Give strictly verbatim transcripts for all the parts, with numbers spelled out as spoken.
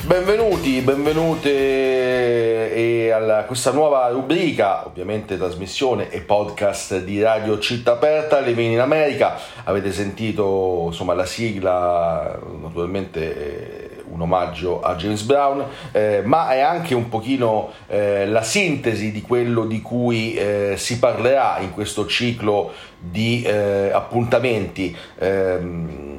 Benvenuti, benvenute e a questa nuova rubrica, ovviamente trasmissione e podcast di Radio Città Aperta, Living in America. Avete sentito insomma la sigla, naturalmente un omaggio a James Brown, eh, ma è anche un pochino eh, la sintesi di quello di cui eh, si parlerà in questo ciclo di eh, appuntamenti. Eh,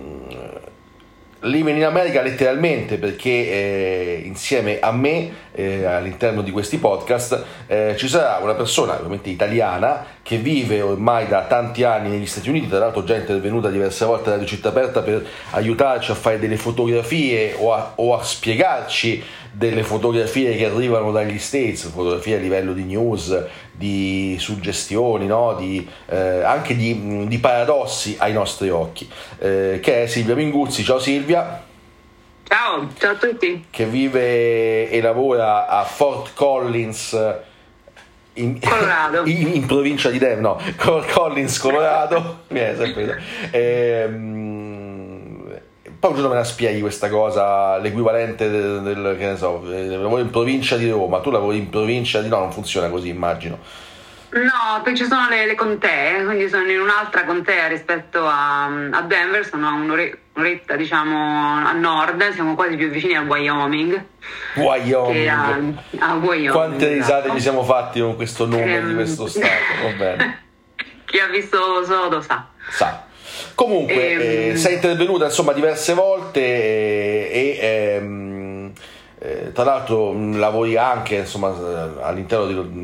Living in America letteralmente, perché eh, insieme a me eh, all'interno di questi podcast eh, ci sarà una persona ovviamente italiana che vive ormai da tanti anni negli Stati Uniti, tra l'altro già intervenuta diverse volte a Radio Città Aperta per aiutarci a fare delle fotografie o a, o a spiegarci delle fotografie che arrivano dagli States, fotografie a livello di news, di suggestioni, no? di, eh, anche di, di paradossi ai nostri occhi, eh, che è Silvia Minguzzi. Ciao Silvia. Ciao, ciao a tutti. Che vive e lavora a Fort Collins, in, Colorado. in, in provincia di Denver, no, Fort Collins, Colorado. eh, sempre, ehm, Poi un giorno me la spieghi questa cosa, l'equivalente del, del che ne so, lavoro in provincia di Roma, tu lavori in provincia di... no, non funziona così, immagino. No, poi ci sono le, le contee, quindi sono in un'altra contea rispetto a, a Denver, sono a un'ore, un'oretta diciamo a nord, siamo quasi più vicini a Wyoming. Wyoming. A, a Wyoming. Quante risate esatto. Ci siamo fatti con questo nome ehm... di questo stato, va bene. Chi ha visto Sodo sa. Sa. Comunque ehm... eh, sei intervenuta insomma diverse volte eh, e ehm, eh, tra l'altro mh, lavori anche insomma all'interno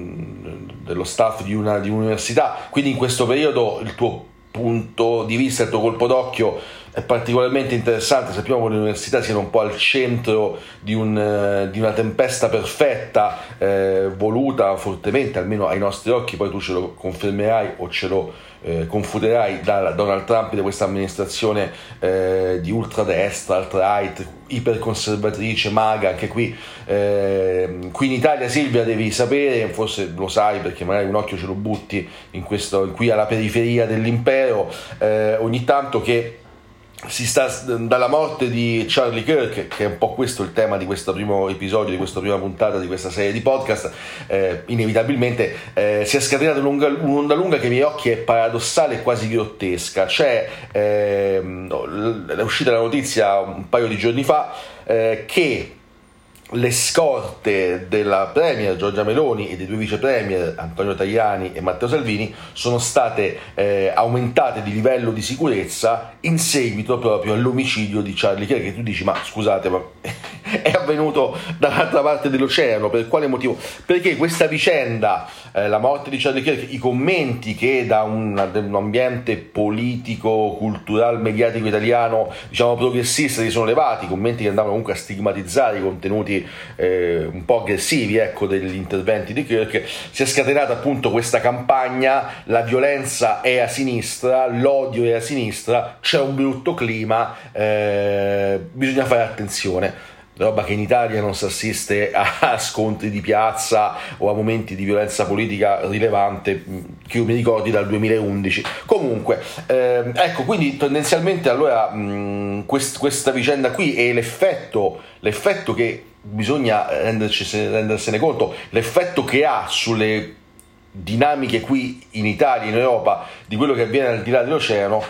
di, dello staff di, una, di un'università, quindi in questo periodo il tuo punto di vista, il tuo colpo d'occhio è particolarmente interessante. Sappiamo che le università siano un po' al centro di, un, di una tempesta perfetta eh, voluta fortemente, almeno ai nostri occhi, poi tu ce lo confermerai o ce lo eh, confuterai, da Donald Trump e da questa amministrazione eh, di ultradestra, alt-right, iperconservatrice, maga, anche qui. Eh, qui in Italia, Silvia, devi sapere, forse lo sai perché magari un occhio ce lo butti in questo, qui alla periferia dell'impero, eh, ogni tanto che si sta dalla morte di Charlie Kirk, che è un po' questo il tema di questo primo episodio, di questa prima puntata di questa serie di podcast, eh, inevitabilmente eh, si è scatenata un'onda, un'onda lunga che ai miei occhi è paradossale e quasi grottesca. Cioè eh, è uscita la notizia un paio di giorni fa eh, che le scorte della premier Giorgia Meloni e dei due vice premier Antonio Tajani e Matteo Salvini sono state eh, aumentate di livello di sicurezza in seguito proprio all'omicidio di Charlie Kirk. Che tu dici, ma scusate, ma è avvenuto dall'altra parte dell'oceano, per quale motivo? Perché questa vicenda, eh, la morte di Charlie Kirk, i commenti che da un, da un ambiente politico, culturale, mediatico italiano, diciamo progressista, si sono levati, commenti che andavano comunque a stigmatizzare i contenuti Eh, un po' aggressivi, ecco, degli interventi di Kirk, si è scatenata appunto questa campagna: la violenza è a sinistra, l'odio è a sinistra, c'è un brutto clima, eh, bisogna fare attenzione. Roba che in Italia non si assiste a scontri di piazza o a momenti di violenza politica rilevante che io mi ricordi dal duemilaundici. Comunque ehm, ecco, quindi tendenzialmente allora mh, quest, questa vicenda qui e l'effetto l'effetto che bisogna renderci, rendersene conto, l'effetto che ha sulle dinamiche qui in Italia, in Europa, di quello che avviene al di là dell'oceano,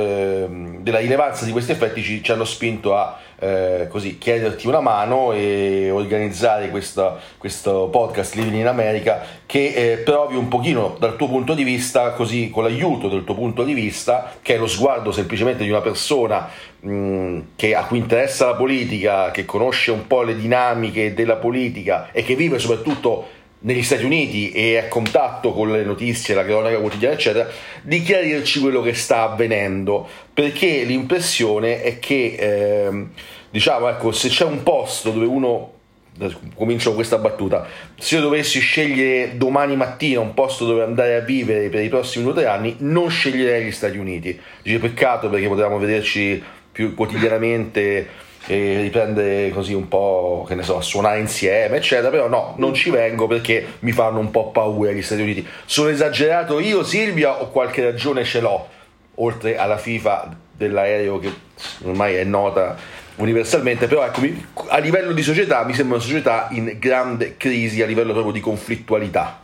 ehm, della rilevanza di questi effetti ci, ci hanno spinto a eh, così chiederti una mano e organizzare questa, questo podcast Living in America, che eh, provi un pochino dal tuo punto di vista, così con l'aiuto del tuo punto di vista, che è lo sguardo semplicemente di una persona mh, che a cui interessa la politica, che conosce un po' le dinamiche della politica e che vive soprattutto negli Stati Uniti e a contatto con le notizie, la cronaca quotidiana eccetera, di chiarirci quello che sta avvenendo, perché l'impressione è che ehm, diciamo, ecco, se c'è un posto dove uno, comincio con questa battuta, se io dovessi scegliere domani mattina un posto dove andare a vivere per i prossimi due o tre anni, non sceglierei gli Stati Uniti. Dice peccato, perché potevamo vederci più quotidianamente e riprendere così un po', che ne so, a suonare insieme eccetera, però no, non ci vengo perché mi fanno un po' paura gli Stati Uniti. Sono esagerato io, Silvia, o qualche ragione ce l'ho, oltre alla FIFA dell'aereo che ormai è nota universalmente, però ecco, a livello di società mi sembra una società in grande crisi, a livello proprio di conflittualità.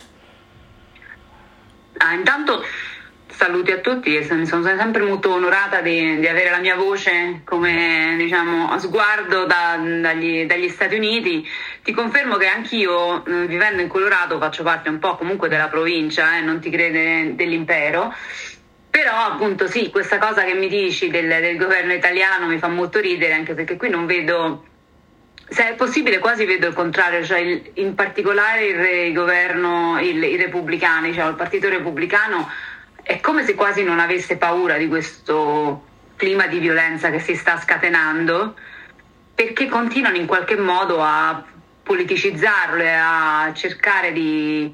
Ah, intanto saluti a tutti, e sono sempre molto onorata di, di avere la mia voce come, diciamo, a sguardo da, dagli, dagli Stati Uniti. Ti confermo che anch'io, eh, vivendo in Colorado, faccio parte un po' comunque della provincia, eh, non ti crede, dell'impero. Però appunto sì, questa cosa che mi dici del, del governo italiano mi fa molto ridere, anche perché qui non vedo, se è possibile quasi vedo il contrario, cioè il, in particolare il, il governo, il, i repubblicani, cioè il partito repubblicano è come se quasi non avesse paura di questo clima di violenza che si sta scatenando, perché continuano in qualche modo a politicizzarlo e a cercare di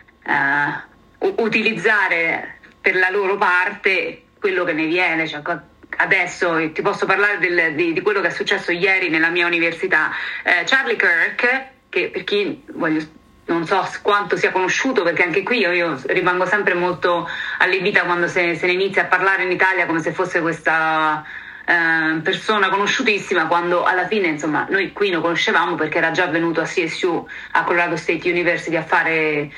uh, utilizzare per la loro parte quello che ne viene. Cioè, adesso ti posso parlare del, di, di quello che è successo ieri nella mia università. eh, Charlie Kirk, che per chi voglio, non so quanto sia conosciuto, perché anche qui io, io rimango sempre molto allibita quando se, se ne inizia a parlare in Italia come se fosse questa eh, persona conosciutissima, quando alla fine insomma noi qui lo conoscevamo perché era già venuto a C S U, a Colorado State University, a fare eh,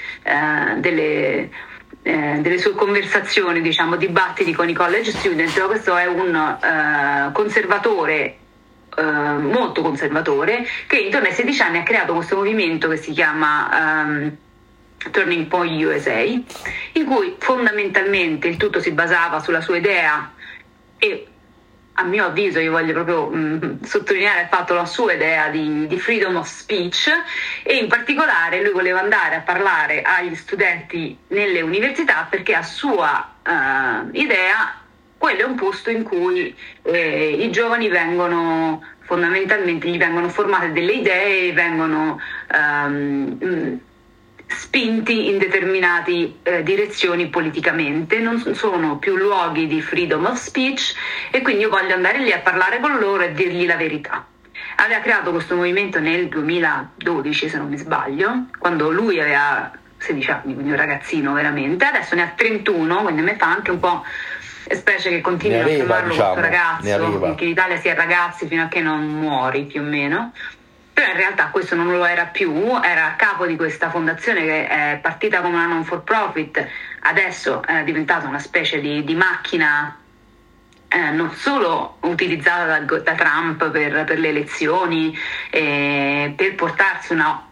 delle Eh, delle sue conversazioni, diciamo, dibattiti con i college student. Questo è un uh, conservatore, uh, molto conservatore, che intorno ai sedici anni ha creato questo movimento che si chiama um, Turning Point U S A, in cui fondamentalmente il tutto si basava sulla sua idea, e a mio avviso io voglio proprio mh, sottolineare il fatto, la sua idea di, di freedom of speech, e in particolare lui voleva andare a parlare agli studenti nelle università perché a sua uh, idea quello è un posto in cui eh, i giovani vengono fondamentalmente, gli vengono formate delle idee, vengono um, mh, spinti in determinate eh, direzioni politicamente, non sono più luoghi di freedom of speech, e quindi io voglio andare lì a parlare con loro e dirgli la verità. Aveva creato questo movimento nel duemiladodici, se non mi sbaglio, quando lui aveva sedici anni, quindi un ragazzino veramente. Adesso ne ha trentuno, quindi a me fa anche un po' specie che continuino a chiamarlo diciamo, questo ragazzo, perché in Italia si è ragazzi fino a che non muori più o meno. Però in realtà questo non lo era più, era a capo di questa fondazione che è partita come una non for profit, adesso è diventata una specie di, di macchina eh, non solo utilizzata da, da Trump per, per le elezioni, eh, per portarsi una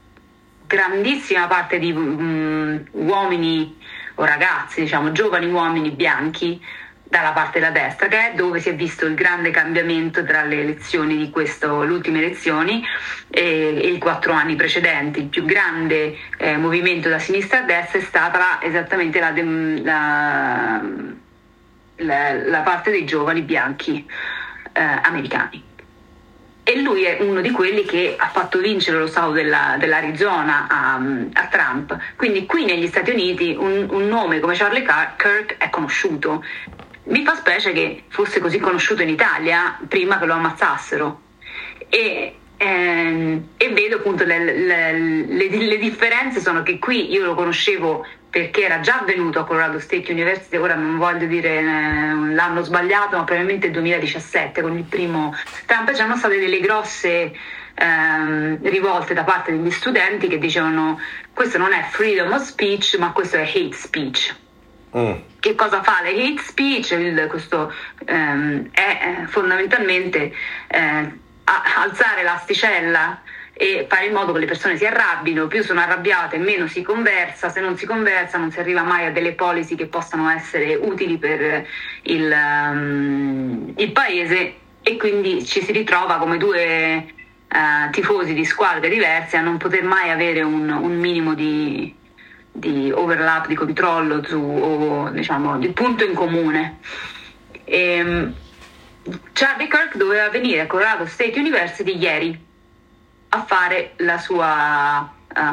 grandissima parte di um, uomini o ragazzi, diciamo giovani uomini bianchi, dalla parte della destra, che è dove si è visto il grande cambiamento tra le elezioni di questo, le ultime elezioni e, e i quattro anni precedenti. Il più grande eh, movimento da sinistra a destra è stata la, esattamente la, la, la, la parte dei giovani bianchi eh, americani. E lui è uno di quelli che ha fatto vincere lo stato della, dell'Arizona a, a Trump. Quindi qui negli Stati Uniti un, un nome come Charlie Kirk è conosciuto. Mi fa specie che fosse così conosciuto in Italia prima che lo ammazzassero, e, ehm, e vedo appunto le, le, le, le differenze sono che qui io lo conoscevo perché era già venuto a Colorado State University, ora non voglio dire eh, l'anno sbagliato, ma probabilmente il duemiladiciassette con il primo Trump. C'erano state delle grosse ehm, rivolte da parte degli studenti che dicevano questo non è freedom of speech ma questo è hate speech. Mm. Che cosa fa le hate speech? Il, questo ehm, è fondamentalmente eh, alzare l'asticella e fare in modo che le persone si arrabbino. Più sono arrabbiate meno si conversa, se non si conversa non si arriva mai a delle policy che possano essere utili per il, um, il paese, e quindi ci si ritrova come due uh, tifosi di squadre diverse a non poter mai avere un, un minimo di di overlap, di controllo su, o diciamo di punto in comune. E Charlie Kirk doveva venire a Colorado State University ieri a fare la sua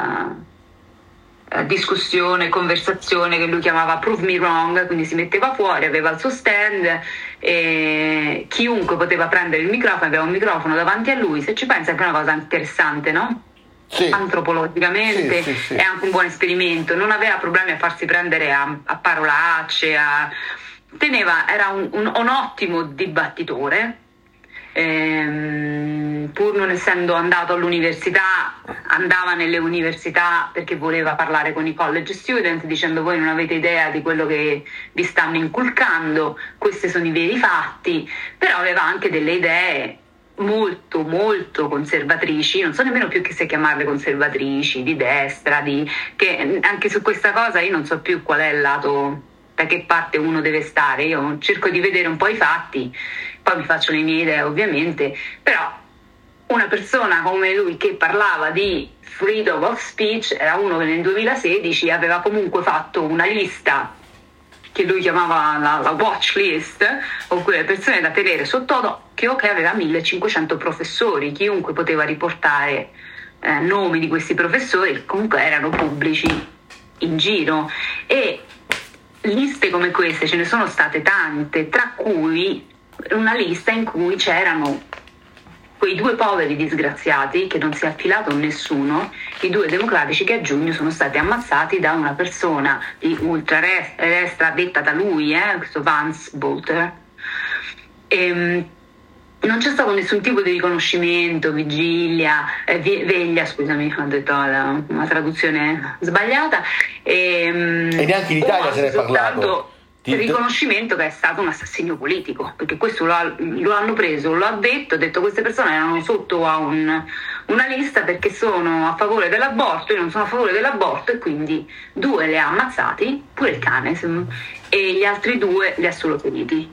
uh, discussione, conversazione che lui chiamava Prove Me Wrong, quindi si metteva fuori, aveva il suo stand e chiunque poteva prendere il microfono, aveva un microfono davanti a lui. Se ci pensi è anche una cosa interessante, no? Sì. Antropologicamente sì, sì, sì. È anche un buon esperimento, non aveva problemi a farsi prendere a, a parolacce, a... teneva, era un, un, un ottimo dibattitore, ehm, pur non essendo andato all'università, andava nelle università perché voleva parlare con i college student dicendo: voi non avete idea di quello che vi stanno inculcando, questi sono i veri fatti. Però aveva anche delle idee molto molto conservatrici, non so nemmeno più che se chiamarle conservatrici, di destra, di, che anche su questa cosa io non so più qual è il lato, da che parte uno deve stare. Io cerco di vedere un po' i fatti, poi mi faccio le mie idee ovviamente, però una persona come lui che parlava di freedom of speech era uno che nel duemilasedici aveva comunque fatto una lista che lui chiamava la, la watch list, oppure le persone da tenere sott'occhio, che aveva millecinquecento professori, chiunque poteva riportare eh, nomi di questi professori, che comunque erano pubblici in giro. E liste come queste ce ne sono state tante, tra cui una lista in cui c'erano quei due poveri disgraziati che non si è affilato nessuno, i due democratici che a giugno sono stati ammazzati da una persona di ultra-destra detta da lui, eh, questo Vance Bolter. E, non c'è stato nessun tipo di riconoscimento, vigilia, eh, veglia, scusami, ho detto la, una traduzione sbagliata. E, e neanche in Italia se ne è parlato. Il riconoscimento che è stato un assassinio politico, perché questo lo, ha, lo hanno preso, lo ha detto, ha detto queste persone erano sotto a un, una lista perché sono a favore dell'aborto, io non sono a favore dell'aborto, e quindi due li ha ammazzati, pure il cane, e gli altri due li ha solo feriti.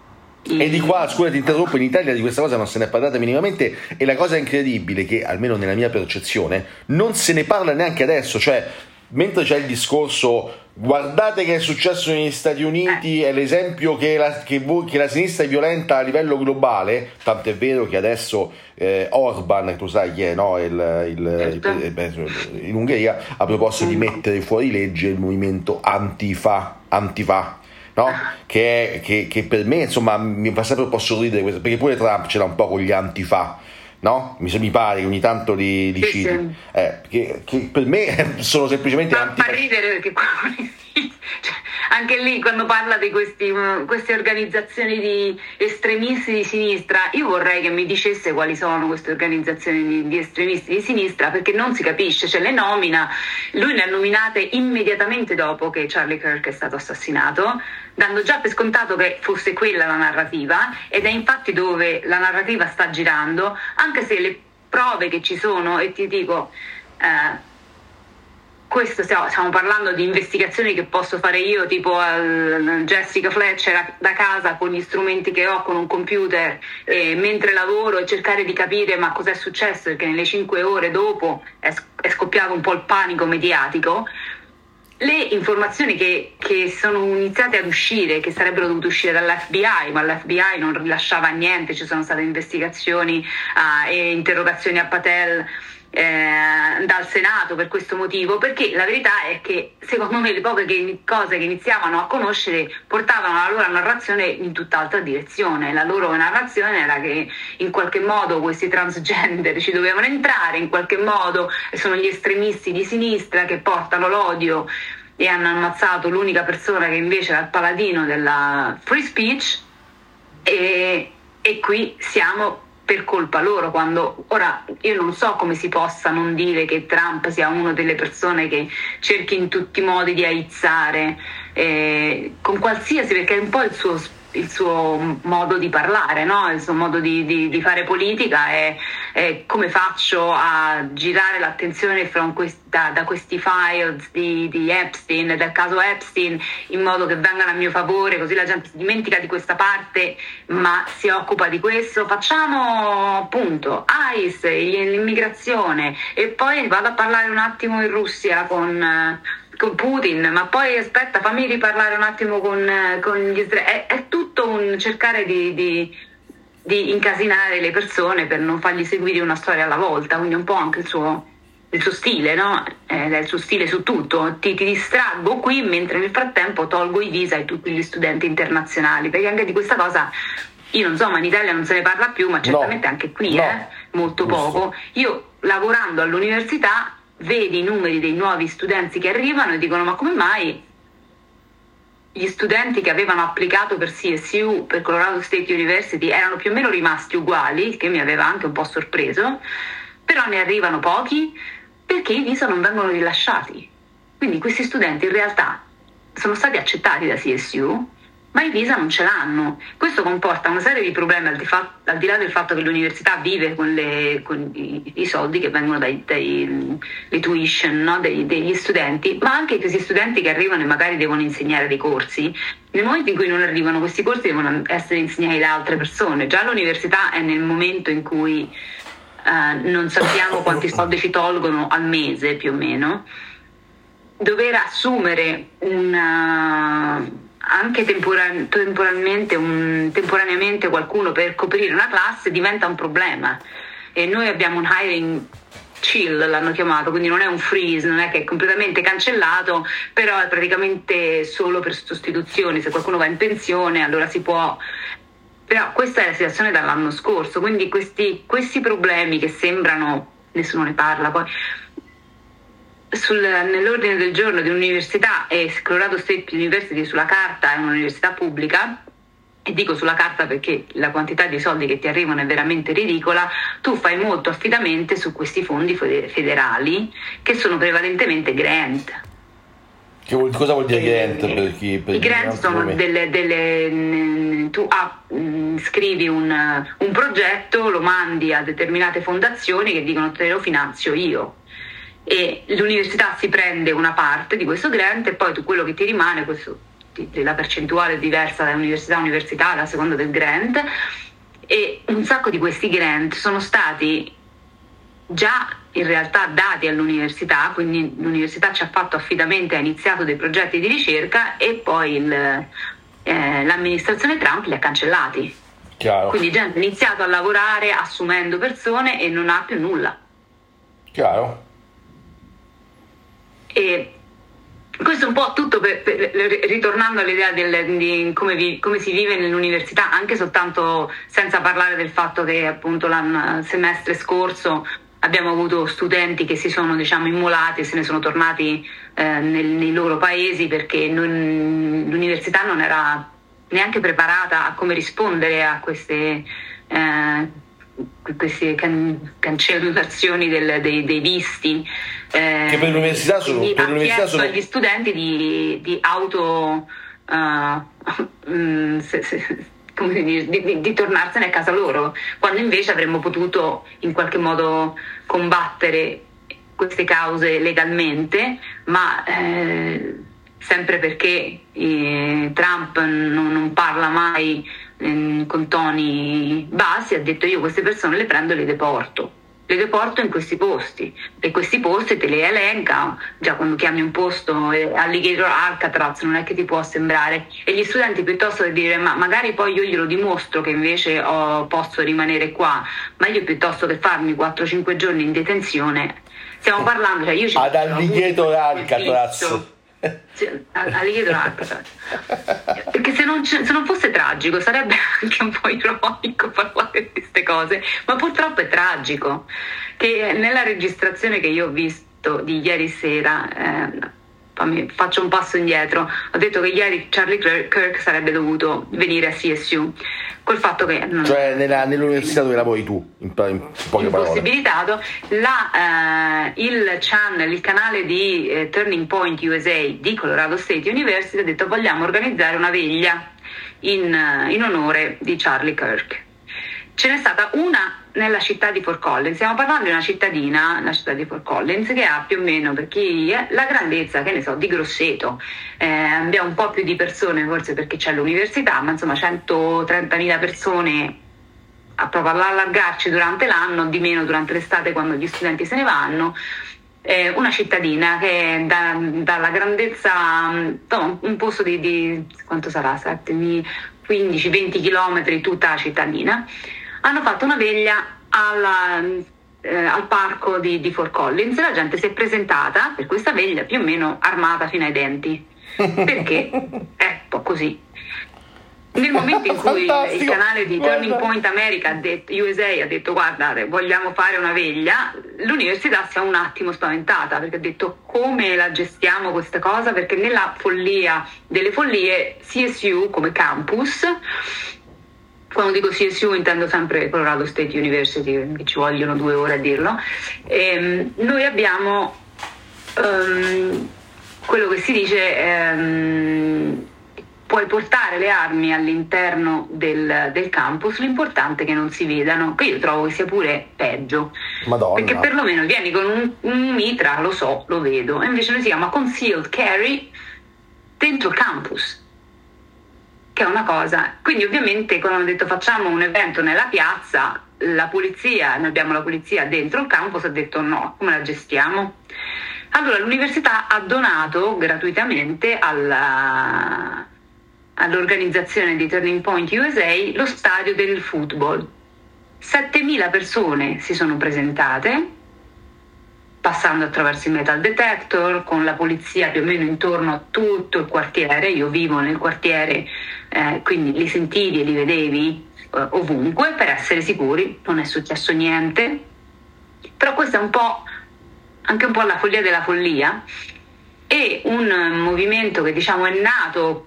E di qua, scusa ti interrompo, in Italia di questa cosa non se ne è parlata minimamente, e la cosa incredibile è che, almeno nella mia percezione, non se ne parla neanche adesso, cioè mentre c'è il discorso guardate che è successo negli Stati Uniti, è l'esempio che la, che, che la sinistra è violenta a livello globale, tanto è vero che adesso eh, Orban, tu sai chi è, no? il, il, il, il, in Ungheria ha proposto di mettere fuori legge il movimento Antifa, Antifa no? che, è, che, che per me insomma mi fa sempre un po' sorridere questo, perché pure Trump ce l'ha un po' con gli Antifa, no? Mi, mi pare che ogni tanto li, li sì, citi, sì. Eh, che, che per me sono semplicemente fa, antifa- fa ridere perché cioè, anche lì quando parla di questi, queste organizzazioni di estremisti di sinistra, io vorrei che mi dicesse quali sono queste organizzazioni di, di estremisti di sinistra, perché non si capisce, cioè le nomina, lui le ha nominate immediatamente dopo che Charlie Kirk è stato assassinato, dando già per scontato che fosse quella la narrativa, ed è infatti dove la narrativa sta girando, anche se le prove che ci sono, e ti dico eh, questo stiamo, stiamo parlando di investigazioni che posso fare io, tipo uh, Jessica Fletcher da casa con gli strumenti che ho, con un computer, eh, mentre lavoro, e cercare di capire ma cos'è successo, perché nelle cinque ore dopo è, è scoppiato un po' il panico mediatico. Le informazioni che, che sono iniziate ad uscire, che sarebbero dovute uscire dall'F B I, ma l'F B I non rilasciava niente, ci sono state investigazioni uh, e interrogazioni a Patel Eh, dal Senato per questo motivo, perché la verità è che secondo me le poche che, cose che iniziavano a conoscere portavano la loro narrazione in tutt'altra direzione. La loro narrazione era che in qualche modo questi transgender ci dovevano entrare, in qualche modo sono gli estremisti di sinistra che portano l'odio, e hanno ammazzato l'unica persona che invece era il paladino della free speech, e, e qui siamo per colpa loro, quando ora io non so come si possa non dire che Trump sia una delle persone che cerchi in tutti i modi di aizzare eh, con qualsiasi, perché è un po' il suo, il suo modo di parlare, no? Il suo modo di, di, di fare politica è, è come faccio a girare l'attenzione from quest, da, da questi files di, di Epstein, del caso Epstein, in modo che vengano a mio favore, così la gente si dimentica di questa parte ma si occupa di questo. Facciamo appunto I C E, l'immigrazione, e poi vado a parlare un attimo in Russia con con Putin, ma poi aspetta, fammi riparlare un attimo con, con gli israeliani. È, è tutto un cercare di, di, di incasinare le persone per non fargli seguire una storia alla volta, quindi un po' anche il suo, il suo stile, no? Eh, è il suo stile su tutto. Ti, ti distraggo qui mentre nel frattempo tolgo i visa a tutti gli studenti internazionali, perché anche di questa cosa io non so, ma in Italia non se ne parla più, ma certamente no, anche qui no, eh, molto giusto. Poco. Io lavorando all'università vedi i numeri dei nuovi studenti che arrivano e dicono ma come mai gli studenti che avevano applicato per C S U, per Colorado State University, erano più o meno rimasti uguali, che mi aveva anche un po' sorpreso, però ne arrivano pochi perché i visa non vengono rilasciati. Quindi questi studenti in realtà sono stati accettati da C S U, ma i visa non ce l'hanno. Questo comporta una serie di problemi, al di, fa- al di là del fatto che l'università vive con, le, con i, i soldi che vengono dai, dai le tuition, no? dei, degli studenti, ma anche questi studenti che arrivano e magari devono insegnare dei corsi. Nel momento in cui non arrivano questi corsi devono essere insegnati da altre persone. Già l'università è nel momento in cui uh, non sappiamo quanti soldi ci tolgono al mese più o meno. Dover assumere una... anche temporan- temporalmente un, temporaneamente qualcuno per coprire una classe diventa un problema, e noi abbiamo un hiring chill, l'hanno chiamato, quindi non è un freeze, non è che è completamente cancellato, però è praticamente solo per sostituzioni. Se qualcuno va in pensione allora si può, però questa è la situazione dall'anno scorso, quindi questi, questi problemi che sembrano, nessuno ne parla poi Sul, nell'ordine del giorno di un'università, e Colorado State University sulla carta è un'università pubblica, e dico sulla carta perché la quantità di soldi che ti arrivano è veramente ridicola, tu fai molto affidamento su questi fondi federali che sono prevalentemente grant. Che vuol, cosa vuol dire grant? Per chi, per I grant sono delle, delle tu ah, scrivi un, un progetto, lo mandi a determinate fondazioni che dicono te lo finanzio io, e l'università si prende una parte di questo grant e poi tu quello che ti rimane, questo, la percentuale è diversa da università a università a seconda del grant, e un sacco di questi grant sono stati già in realtà dati all'università, quindi l'università ci ha fatto affidamento, ha iniziato dei progetti di ricerca e poi il, eh, l'amministrazione Trump li ha cancellati. Chiaro. Quindi gente ha iniziato a lavorare assumendo persone e non ha più nulla. Chiaro. E questo è un po' tutto per, per, ritornando all'idea del, di come, vi, come si vive nell'università, anche soltanto senza parlare del fatto che appunto l'anno semestre scorso abbiamo avuto studenti che si sono, diciamo, immolati e se ne sono tornati eh, nel, nei loro paesi perché non, l'università non era neanche preparata a come rispondere a queste eh, queste can- cancellazioni del, dei, dei visti, eh, che per l'università sono, per l'università sono... agli studenti di, di auto uh, um, se, se, come dire, di, di, di tornarsene a casa loro, quando invece avremmo potuto in qualche modo combattere queste cause legalmente, ma eh, sempre perché eh, Trump non, non parla mai eh, con toni bassi, ha detto io queste persone le prendo e le deporto. Le deporto in questi posti, e questi posti te li elenca, già quando chiami un posto eh, Alligator Alcatraz non è che ti può sembrare, e gli studenti piuttosto che dire ma magari poi io glielo dimostro che invece oh, posso rimanere qua, ma io piuttosto che farmi quattro cinque giorni in detenzione, stiamo parlando, cioè io ci ad Alligator Alcatraz. Alligator Alcatraz, perché se non, se non fosse tragico sarebbe anche un po' ironico parlare di queste cose, ma purtroppo è tragico che nella registrazione che io ho visto di ieri sera, eh, faccio un passo indietro, ho detto che ieri Charlie Kirk sarebbe dovuto venire a C S U, col fatto che non, cioè nella, nell'università dove lavori tu, in, in poche parole, impossibilitato. La, eh, il channel, il canale di eh, Turning Point U S A di Colorado State University ha detto vogliamo organizzare una veglia in, in onore di Charlie Kirk. Ce n'è stata una nella città di Fort Collins, stiamo parlando di una cittadina, la città di Fort Collins, che ha più o meno, per chi è, la grandezza, che ne so, di Grosseto. Eh, abbiamo un po' più di persone forse perché c'è l'università, ma insomma centotrentamila persone a proprio allargarci durante l'anno, di meno durante l'estate quando gli studenti se ne vanno. Eh, una cittadina che è da, dalla grandezza, no, un posto di, di quanto sarà, sette, quindici venti chilometri tutta la cittadina. Hanno fatto una veglia alla, eh, al parco di, di Fort Collins, e la gente si è presentata per questa veglia più o meno armata fino ai denti, perché è un po' così. Nel momento in cui Fantastico. il canale di Turning Guarda. Point America ha detto, U S A ha detto guardate, vogliamo fare una veglia, l'università si è un attimo spaventata, perché ha detto come la gestiamo questa cosa, perché nella follia delle follie C S U come campus, quando dico C S U intendo sempre Colorado State University, che ci vogliono due ore a dirlo, ehm, noi abbiamo um, quello che si dice um, puoi portare le armi all'interno del, del campus, l'importante è che non si vedano, che io trovo che sia pure peggio. Madonna. Perché perlomeno vieni con un, un mitra, lo so, lo vedo, e invece lui si chiama concealed carry dentro il campus, che è una cosa. Quindi ovviamente quando hanno detto facciamo un evento nella piazza, la polizia, noi abbiamo la polizia dentro il campus, ha detto no, come la gestiamo? Allora l'università ha donato gratuitamente alla... all'organizzazione di Turning Point U S A lo stadio del football. settemila persone si sono presentate, passando attraverso il metal detector, con la polizia più o meno intorno a tutto il quartiere. Io vivo nel quartiere, eh, quindi li sentivi e li vedevi eh, ovunque, per essere sicuri. Non è successo niente, però questo è un po' anche un po' la follia della follia, e un movimento che diciamo è nato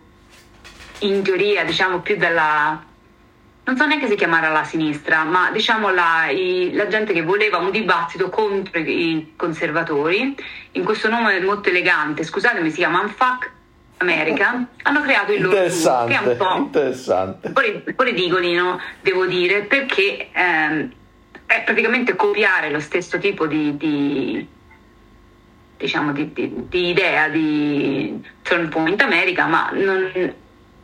in teoria diciamo più dalla, non so neanche se chiamarla la sinistra, ma diciamo la, i, la gente che voleva un dibattito contro i conservatori, in questo nome molto elegante, scusatemi, si chiama Unfuck America, hanno creato il loro tour, che è un po' interessante, un po', un po' ridicolino, devo dire, perché ehm, è praticamente copiare lo stesso tipo di, di diciamo di, di, di idea di Turning Point America, ma non,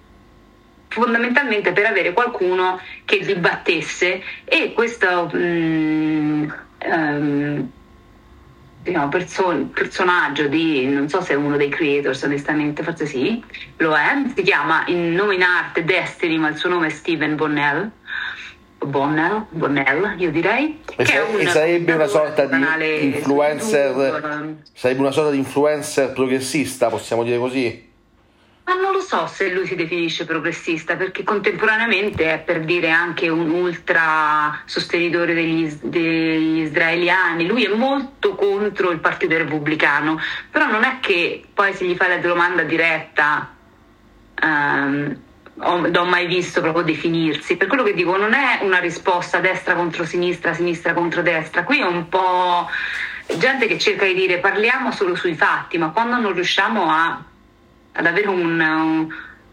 fondamentalmente per avere qualcuno che dibattesse, e questo mm, um, diciamo, person- personaggio di, non so se è uno dei creators, onestamente forse sì, lo è, si chiama in nome in arte Destiny, ma il suo nome è Steven Bonnell, Bonnell, Bonnell io direi, e, che sa- è un e sarebbe una sorta di canale influencer YouTube. sarebbe una sorta di influencer progressista, possiamo dire così? Ma non lo so se lui si definisce progressista, perché contemporaneamente è, per dire, anche un ultra sostenitore degli, degli israeliani. Lui è molto contro il partito repubblicano, però non è che poi se gli fai la domanda diretta um, non ho mai visto proprio definirsi. Per quello che dico, non è una risposta destra contro sinistra, sinistra contro destra. Qui è un po' gente che cerca di dire parliamo solo sui fatti, ma quando non riusciamo a ad avere un, un,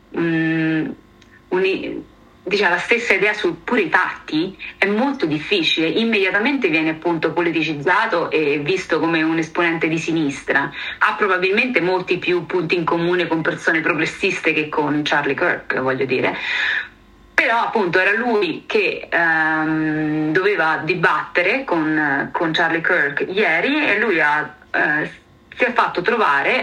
un, un diciamo la stessa idea su pure i fatti, è molto difficile. Immediatamente viene appunto politicizzato e visto come un esponente di sinistra. Ha probabilmente molti più punti in comune con persone progressiste che con Charlie Kirk, voglio dire. Però appunto era lui che um, doveva dibattere con, con Charlie Kirk ieri, e lui ha, uh, si è fatto trovare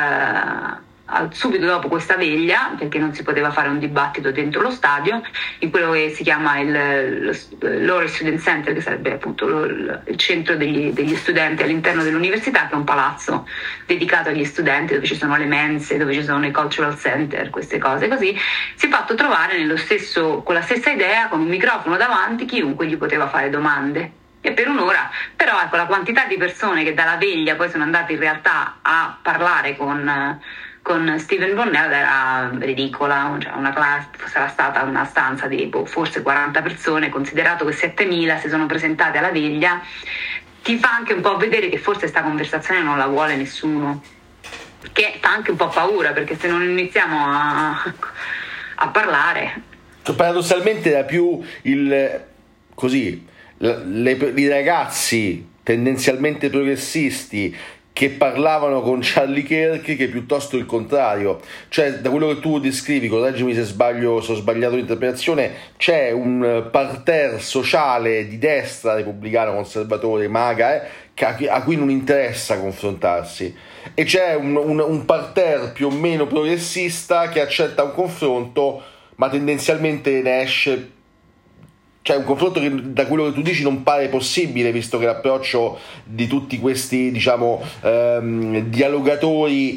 al subito dopo questa veglia, perché non si poteva fare un dibattito dentro lo stadio, in quello che si chiama il Lowry Student Center, che sarebbe appunto lo, il centro degli, degli studenti all'interno dell'università, che è un palazzo dedicato agli studenti, dove ci sono le mense, dove ci sono i cultural center, queste cose così. Si è fatto trovare nello stesso, con la stessa idea, con un microfono davanti, chiunque gli poteva fare domande. E per un'ora, però ecco, la quantità di persone che dalla veglia poi sono andate in realtà a parlare con con Steven Bonnell era ridicola, cioè una classe, sarà stata una stanza di boh, forse quaranta persone, considerato che settemila si sono presentate alla veglia. Ti fa anche un po' vedere che forse sta conversazione non la vuole nessuno, che fa anche un po' paura, perché se non iniziamo a, a parlare, cioè, paradossalmente era più il così le, i ragazzi tendenzialmente progressisti che parlavano con Charlie Kirk, che piuttosto il contrario. Cioè, da quello che tu descrivi, correggimi se sbaglio, se ho sbagliato l'interpretazione, c'è un parterre sociale di destra, repubblicano, conservatore, MAGA, eh, a cui non interessa confrontarsi, e c'è un, un, un parterre più o meno progressista che accetta un confronto, ma tendenzialmente ne esce. Cioè un confronto che da quello che tu dici non pare possibile, visto che l'approccio di tutti questi, diciamo, ehm, dialogatori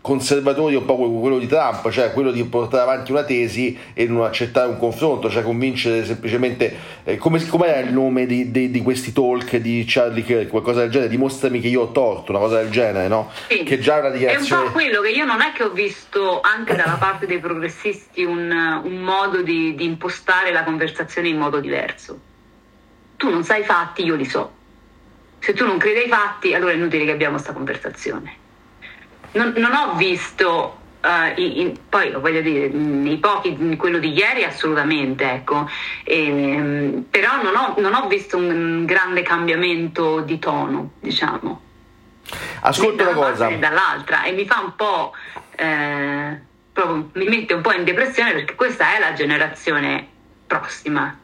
conservatori è un po' quello di Trump, cioè quello di portare avanti una tesi e non accettare un confronto, cioè convincere semplicemente, eh, come com'era il nome di, di, di questi talk di Charlie Kirk, qualcosa del genere, dimostrami che io ho torto, una cosa del genere, no? Sì. Che già è una dichiarazione. È un po' quello che io non è che ho visto anche dalla parte dei progressisti un, un modo di, di impostare la conversazione in modo diverso. Tu non sai i fatti, io li so. Se tu non credi ai fatti, allora è inutile che abbiamo questa conversazione. Non, non ho visto, uh, i, i, poi voglio dire, i pochi, quello di ieri assolutamente, ecco, e, però non ho, non ho visto un grande cambiamento di tono, diciamo. Ascolta una cosa. E dall'altra, e mi fa un po', eh, proprio, mi mette un po' in depressione perché questa è la generazione prossima.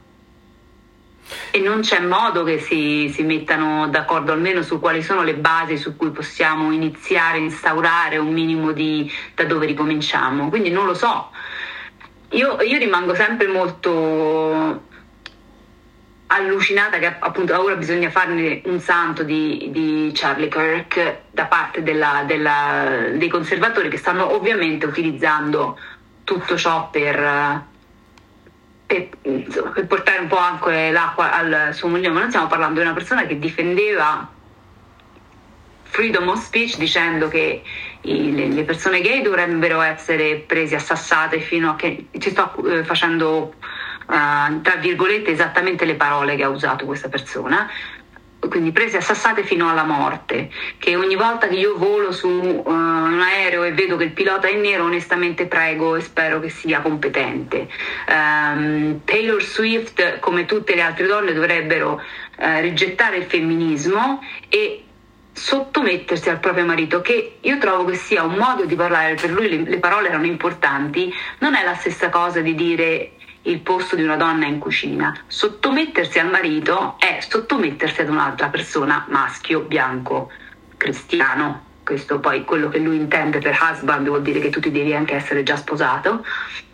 E non c'è modo che si, si mettano d'accordo almeno su quali sono le basi su cui possiamo iniziare a instaurare un minimo di da dove ricominciamo. Quindi non lo so. Io, io rimango sempre molto allucinata che appunto ora bisogna farne un santo di, di Charlie Kirk da parte della, della, dei conservatori che stanno ovviamente utilizzando tutto ciò per... Per, insomma, per portare un po' anche l'acqua al suo mulino, ma non stiamo parlando di una persona che difendeva freedom of speech dicendo che i, le, le persone gay dovrebbero essere prese a sassate fino a che ci sto eh, facendo uh, tra virgolette esattamente le parole che ha usato questa persona, quindi prese a sassate fino alla morte, che ogni volta che io volo su uh, un aereo e vedo che il pilota è nero, onestamente prego e spero che sia competente. um, Taylor Swift, come tutte le altre donne, dovrebbero uh, rigettare il femminismo e sottomettersi al proprio marito, che io trovo che sia un modo di parlare, per lui le, le parole erano importanti, non è la stessa cosa di dire il posto di una donna in cucina. Sottomettersi al marito è sottomettersi ad un'altra persona, maschio, bianco, cristiano. Questo poi quello che lui intende per husband vuol dire che tu ti devi anche essere già sposato.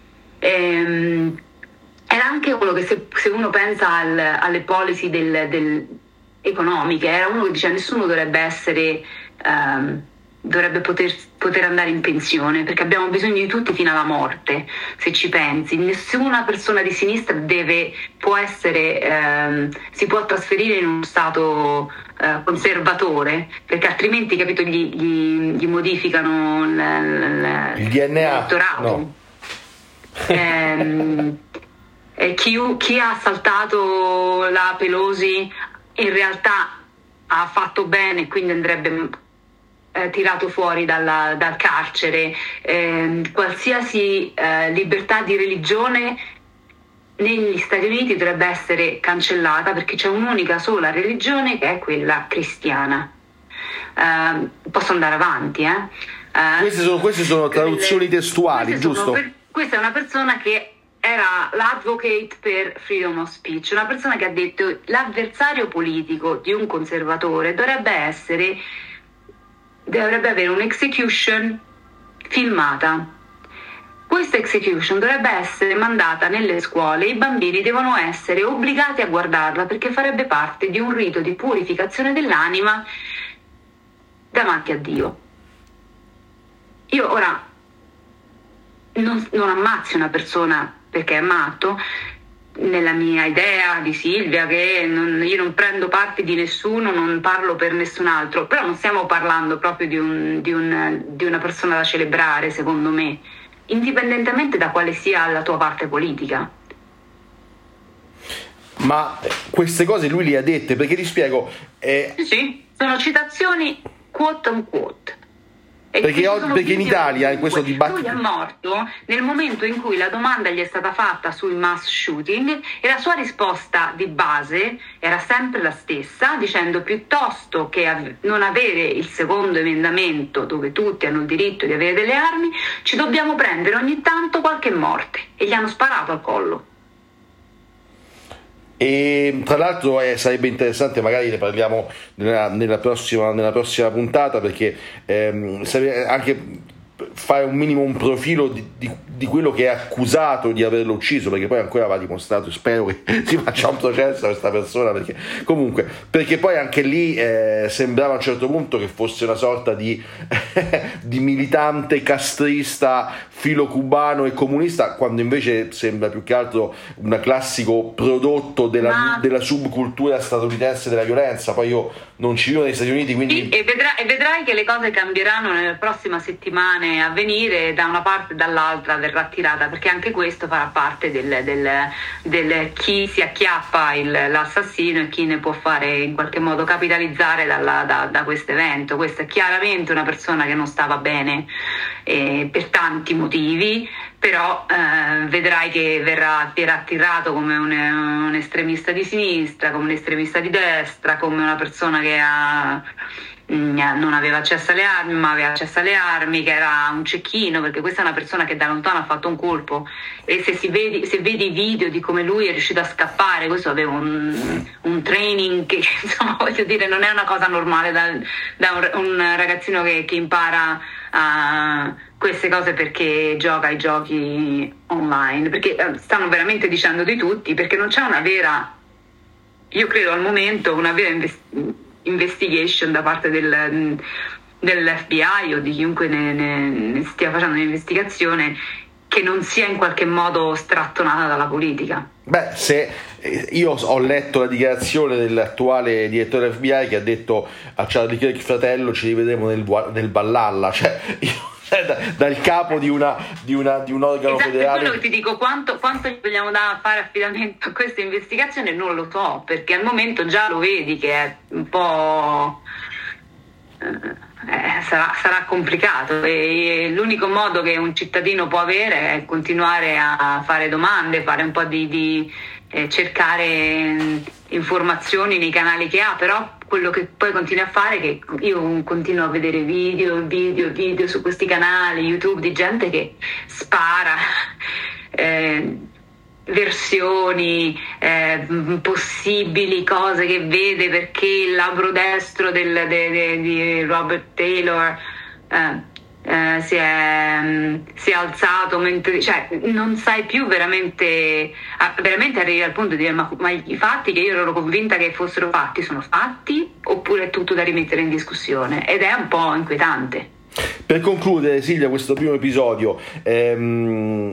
Ehm, era anche quello che se, se uno pensa al, alle policy del, del economiche, era uno che diceva nessuno dovrebbe essere um, dovrebbe poter, poter andare in pensione perché abbiamo bisogno di tutti fino alla morte. Se ci pensi, nessuna persona di sinistra deve può essere ehm, si può trasferire in uno stato eh, conservatore, perché altrimenti, capito, gli, gli, gli modificano l, l, il D N A, l'elettorato. no. ehm, e chi, chi ha assaltato la Pelosi in realtà ha fatto bene, quindi andrebbe eh, tirato fuori dalla, dal carcere. Eh, qualsiasi eh, libertà di religione negli Stati Uniti dovrebbe essere cancellata perché c'è un'unica sola religione che è quella cristiana. Eh, posso andare avanti, eh? Eh, queste sono, queste sono traduzioni quelle, testuali, giusto? Per, questa è una persona che era l'advocate per freedom of speech, una persona che ha detto l'avversario politico di un conservatore dovrebbe essere dovrebbe avere un'execution filmata. Questa execution dovrebbe essere mandata nelle scuole, i bambini devono essere obbligati a guardarla perché farebbe parte di un rito di purificazione dell'anima davanti a Dio. Io ora non, non ammazzi una persona perché è matto, nella mia idea di Silvia, che non, io non prendo parte di nessuno, non parlo per nessun altro, però non stiamo parlando proprio di, un, di, un, di una persona da celebrare, secondo me, indipendentemente da quale sia la tua parte politica. Ma queste cose lui le ha dette, perché ti spiego... Eh... Sì, sono citazioni quote on quote. E perché, oggi, perché in Italia in questo dibattito lui è morto nel momento in cui la domanda gli è stata fatta sul mass shooting e la sua risposta di base era sempre la stessa, dicendo piuttosto che av- non avere il secondo emendamento dove tutti hanno il diritto di avere delle armi, ci dobbiamo prendere ogni tanto qualche morte, e gli hanno sparato al collo. E tra l'altro eh, sarebbe interessante, magari ne parliamo nella, nella, prossima, nella prossima puntata, perché ehm, sarebbe anche fare un minimo un profilo di, di, di quello che è accusato di averlo ucciso, perché poi ancora va dimostrato, spero che si faccia un processo a questa persona, perché comunque perché poi anche lì eh, sembrava a un certo punto che fosse una sorta di, di militante castrista filo cubano e comunista, quando invece sembra più che altro un classico prodotto della, Ma... della subcultura statunitense della violenza. Poi io non ci vivo negli Stati Uniti, quindi sì, e, vedrà, e vedrai che le cose cambieranno nelle prossime settimane a venire, da una parte e dall'altra verrà tirata, perché anche questo farà parte del, del, del chi si acchiappa il, l'assassino e chi ne può fare in qualche modo capitalizzare dalla, da, da questo evento. Questa è chiaramente una persona che non stava bene eh, per tanti motivi, però eh, vedrai che verrà, verrà tirato come un, un estremista di sinistra, come un estremista di destra, come una persona che ha, non aveva accesso alle armi ma aveva accesso alle armi, che era un cecchino, perché questa è una persona che da lontano ha fatto un colpo, e se, si vedi, se vedi i video di come lui è riuscito a scappare, questo aveva un, un training che, insomma, voglio dire, non è una cosa normale da, da un, un ragazzino che, che impara a queste cose perché gioca ai giochi online, perché stanno veramente dicendo di tutti, perché non c'è una vera, io credo al momento, una vera invest- investigation da parte del, dell'F B I o di chiunque ne, ne, ne stia facendo un'investigazione che non sia in qualche modo strattonata dalla politica. Beh, se io ho letto la dichiarazione dell'attuale direttore dell'F B I che ha detto a Charlie Kirk fratello ci rivedremo nel, nel Valhalla, cioè io Da, dal capo di, una, di, una, di un organo esatto, federale. Quello che ti dico, quanto, quanto gli vogliamo dare a fare affidamento a questa investigazione non lo so, perché al momento già lo vedi che è un po' eh, sarà, sarà complicato, e, e l'unico modo che un cittadino può avere è continuare a fare domande, fare un po' di, di eh, cercare informazioni nei canali che ha, però quello che poi continui a fare è che io continuo a vedere video, video, video su questi canali YouTube di gente che spara eh, versioni, eh, possibili cose che vede perché il labbro destro del, de, de, di Robert Taylor eh, eh, si, è, si è alzato mentre, cioè non sai più veramente, veramente arrivi al punto di dire ma, ma i fatti che io ero convinta che fossero fatti sono fatti oppure è tutto da rimettere in discussione, ed è un po' inquietante. Per concludere, Silvia, questo primo episodio, ehm,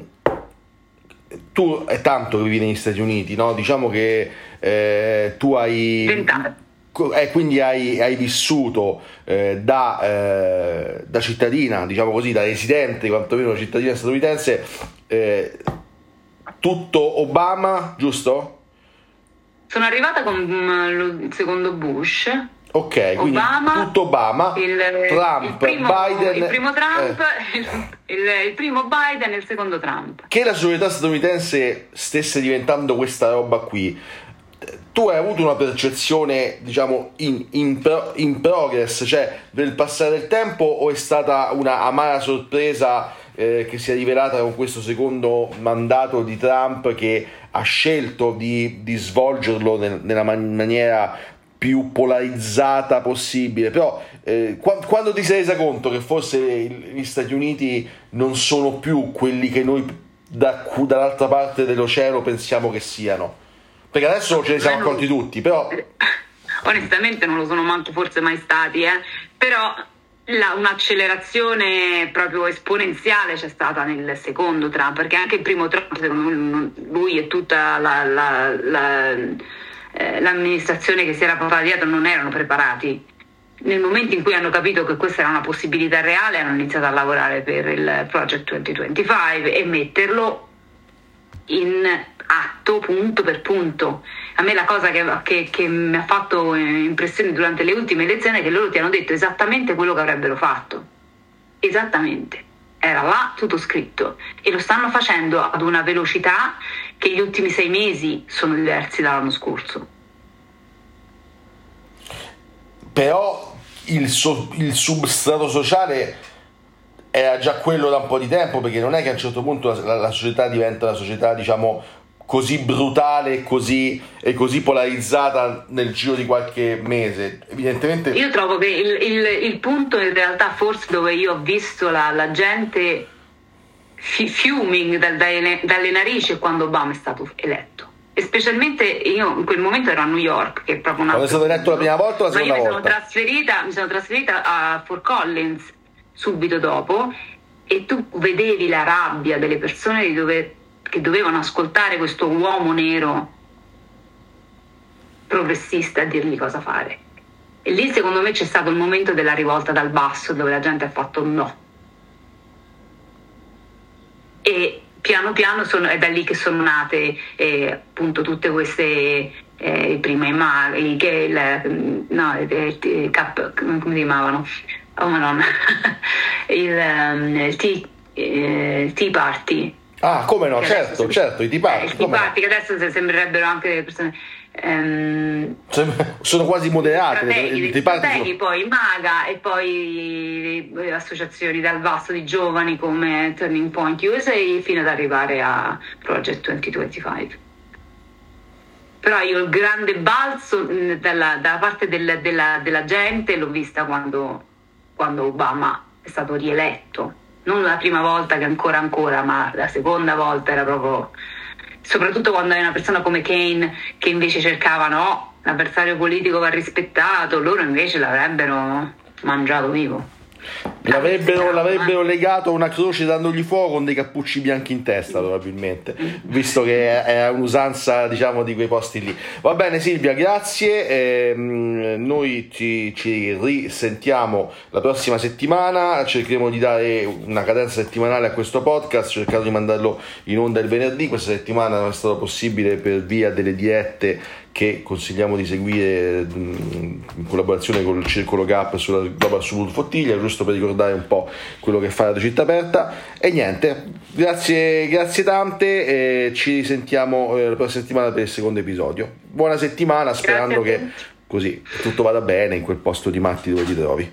tu è tanto che vivi negli Stati Uniti, no? Diciamo che eh, tu hai vent'anni. Eh, quindi hai, hai vissuto eh, da, eh, da cittadina, diciamo così, da residente, quantomeno cittadina statunitense, eh, tutto Obama, giusto? Sono arrivata con il secondo Bush. Ok, quindi Obama, tutto Obama, il, Trump, il primo, Biden, il primo Trump, eh. il, il primo Biden e il secondo Trump. Che la società statunitense stesse diventando questa roba qui. Tu hai avuto una percezione, diciamo, in, in, pro, in progress, cioè nel passare del tempo, o è stata una amara sorpresa eh, che si è rivelata con questo secondo mandato di Trump, che ha scelto di, di svolgerlo nel, nella man- maniera più polarizzata possibile? Però eh, quando, quando ti sei resa conto che forse gli Stati Uniti non sono più quelli che noi da, dall'altra parte dell'oceano pensiamo che siano? Perché adesso ce ne siamo accorti tutti, però onestamente non lo sono manco forse mai stati, eh? Però la, un'accelerazione proprio esponenziale c'è stata nel secondo Trump, perché anche il primo Trump, secondo me, lui e tutta la, la, la, eh, l'amministrazione che si era portata dietro non erano preparati. Nel momento in cui hanno capito che questa era una possibilità reale, hanno iniziato a lavorare per il Project duemilaventicinque e metterlo in atto punto per punto. A me la cosa che, che, che mi ha fatto impressione durante le ultime elezioni è che loro ti hanno detto esattamente quello che avrebbero fatto, esattamente, era là tutto scritto, e lo stanno facendo ad una velocità che gli ultimi sei mesi sono diversi dall'anno scorso. Però il, so, il substrato sociale era già quello da un po' di tempo, perché non è che a un certo punto la, la società diventa una società, diciamo, così brutale e così, e così polarizzata nel giro di qualche mese. Evidentemente io trovo che il, il, il punto in realtà forse dove io ho visto la, la gente fuming dal, dalle, dalle narici è quando Obama è stato eletto, e specialmente io in quel momento ero a New York, che è proprio una quando è stato eletto la prima volta o la seconda ma io mi volta? sono trasferita mi sono trasferita a Fort Collins subito dopo, e tu vedevi la rabbia delle persone di dove, che dovevano ascoltare questo uomo nero progressista e dirgli cosa fare. E lì secondo me c'è stato il momento della rivolta dal basso, dove la gente ha fatto no. E piano piano sono, è da lì che sono nate eh, appunto tutte queste eh, prima i maghi, che il, no, il, il cap, come si chiamavano? Oh madonna, il, um, il, tea, eh, il Tea Party. Ah, come no, certo, adesso, certo, i Tea Party. Eh, il Tea Party, no? Che adesso sembrerebbero anche delle persone... Um, sono quasi moderate, i Tea Party sono... poi MAGA, e poi le associazioni dal basso di giovani come Turning Point U S A, fino ad arrivare a Project duemilaventicinque. Però io il grande balzo dalla, dalla parte del, della, della gente l'ho vista quando, quando Obama è stato rieletto, non la prima volta che ancora ancora, ma la seconda volta era proprio, soprattutto quando è una persona come Kane che invece cercava no, l'avversario politico va rispettato, loro invece l'avrebbero mangiato vivo. L'avrebbero, l'avrebbero legato a una croce dandogli fuoco con dei cappucci bianchi in testa, probabilmente, visto che è un'usanza, diciamo, di quei posti lì. Va bene Silvia, grazie, eh, noi ci, ci risentiamo la prossima settimana, cercheremo di dare una cadenza settimanale a questo podcast, cercherò di mandarlo in onda il venerdì. Questa settimana non è stato possibile per via delle dirette che consigliamo di seguire in collaborazione con il Circolo Gap sulla Global Support Flottiglia, giusto per ricordare un po' quello che fa Radio Città Aperta. E niente, grazie, grazie tante, e ci risentiamo la prossima settimana per il secondo episodio. Buona settimana, sperando che così tutto vada bene in quel posto di matti dove ti trovi.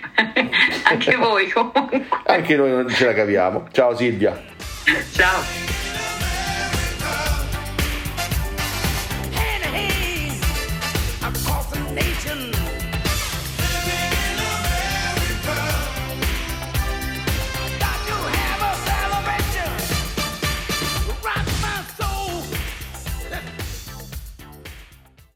Anche voi comunque. Anche noi non ce la caviamo. Ciao Silvia. Ciao.